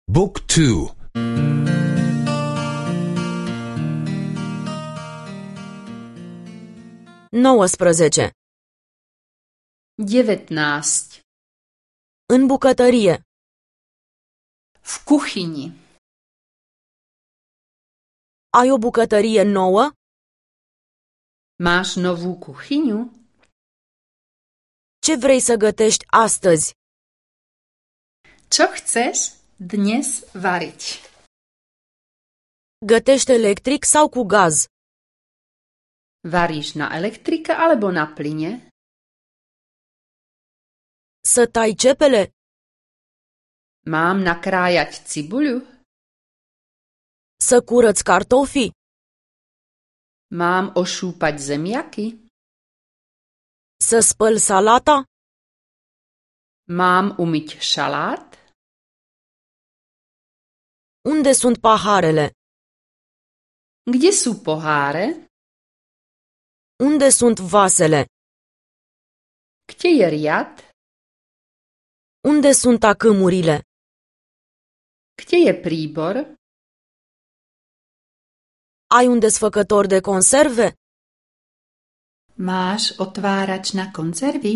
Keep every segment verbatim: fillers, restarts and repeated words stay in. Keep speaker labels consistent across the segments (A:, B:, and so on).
A: Book two.
B: nouăsprezece.
C: devätnásť.
B: În bucătărie.
C: V kuchyni.
B: Ai o bucătărie nouă?
C: Máš novú kuchyňu?
B: Ce vrei să gătești astăzi?
C: Čo chceš dnes variť?
B: Gătești electric sau cu gaz?
C: Varíš na elektrike alebo na plyne?
B: Să tai cepele?
C: Mám nakrájať cibuľu?
B: Să curăț cartofii?
C: Mám ošúpať zemiaky?
B: Să spăl salata?
C: Mám umyť šalát?
B: Unde sunt paharele?
C: Kde sú poháre?
B: Unde sunt vasele?
C: Kde je riad?
B: Unde sunt acâmurile?
C: Kde je príbor?
B: Ai un desfăcător de conserve?
C: Máš otvárač na konzervy?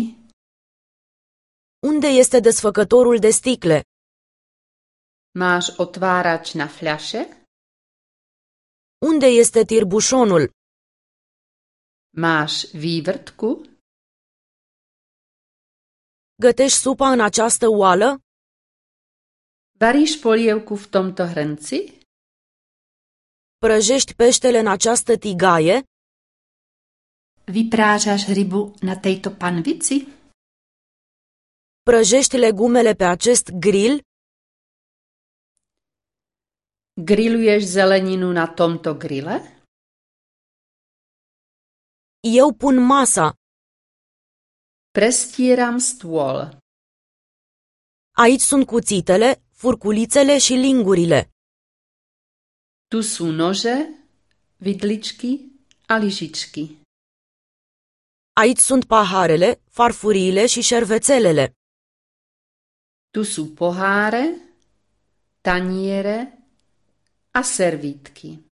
B: Unde este desfăcătorul de sticle?
C: Máš otvárač na fľaše?
B: Unde este tirbușonul?
C: Máš vývrtku?
B: Gătești supa în această oală?
C: Varíš polievku v tomto hrnci?
B: Prăjești peștele în această tigaie?
C: Vyprážaš rybu na tejto panvici?
B: Prăjești legumele pe acest grill?
C: Grilluješ zeleninu na tomto grille?
B: Eu pun masa.
C: Prestieram stôl.
B: Aici sunt cuțitele, furculițele și lingurile.
C: Tu sú nože, vidličky a lyžičky.
B: Aici sunt paharele, farfuriile și șervețelele.
C: Tu sú poháre, taniere a servítky.